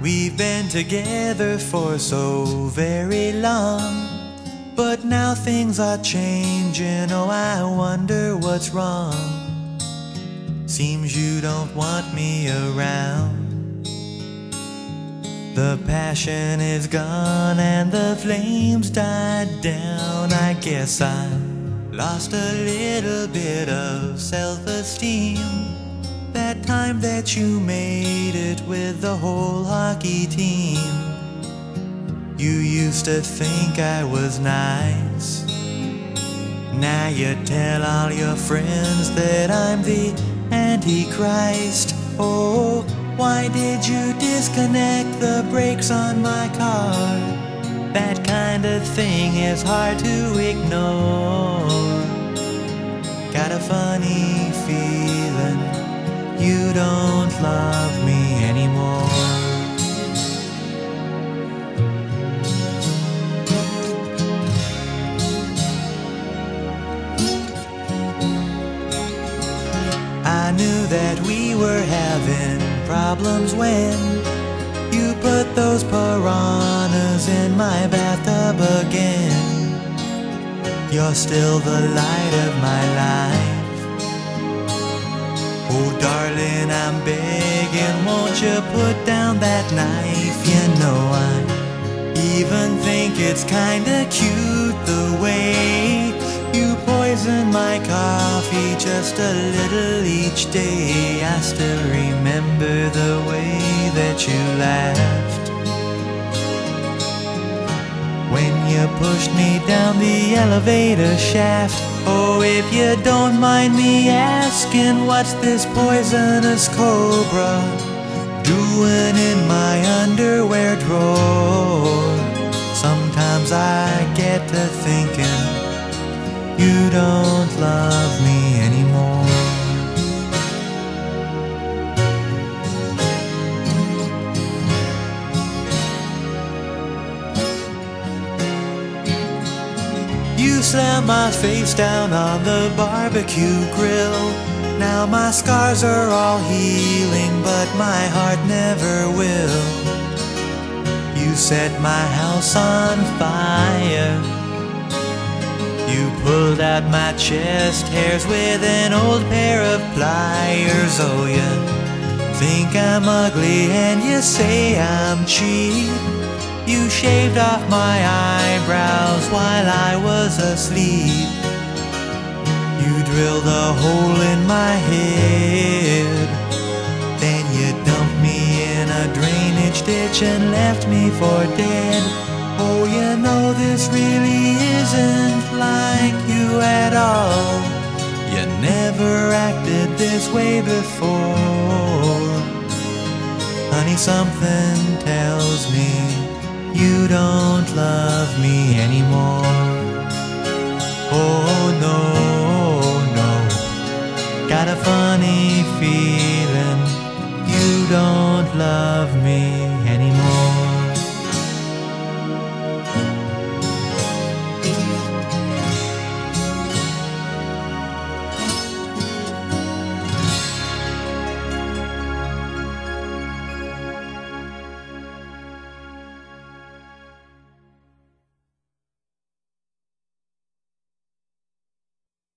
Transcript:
We've been together for so very long, but now things are changing. Oh, I wonder what's wrong. Seems you don't want me around. The passion is gone and the flames died down. I guess I lost a little bit of self-esteem that time that you made it with the whole hockey team. You used to think I was nice. Now you tell all your friends that I'm the Antichrist. Oh, why did you disconnect the brakes on my car? That kind of thing is hard to ignore. Got a funny feeling you don't love me anymore. I knew that we were having problems when you put those piranhas in my bathtub again. You're still the light of my life. Oh darling, I'm begging, won't you put down that knife? You know I even think it's kinda cute the way you poison my coffee just a little each day. I still remember the way that you laughed when you pushed me down the elevator shaft. Oh, if you don't mind me asking, what's this poisonous cobra doing in my underwear drawer? Sometimes I get to thinking you don't love me anymore. You slammed my face down on the barbecue grill. Now my scars are all healing, but my heart never will. You set my house on fire. You pulled out my chest hairs with an old pair of pliers. Oh, you think I'm ugly and you say I'm cheap. You shaved off my eyebrows while I was asleep. You drilled a hole in my head. Then you dumped me in a drainage ditch and left me for dead. Oh, you know this really isn't like you at all. You never acted this way before. Honey, something tells me you don't love me anymore. Oh no, no, got a funny feeling you don't love me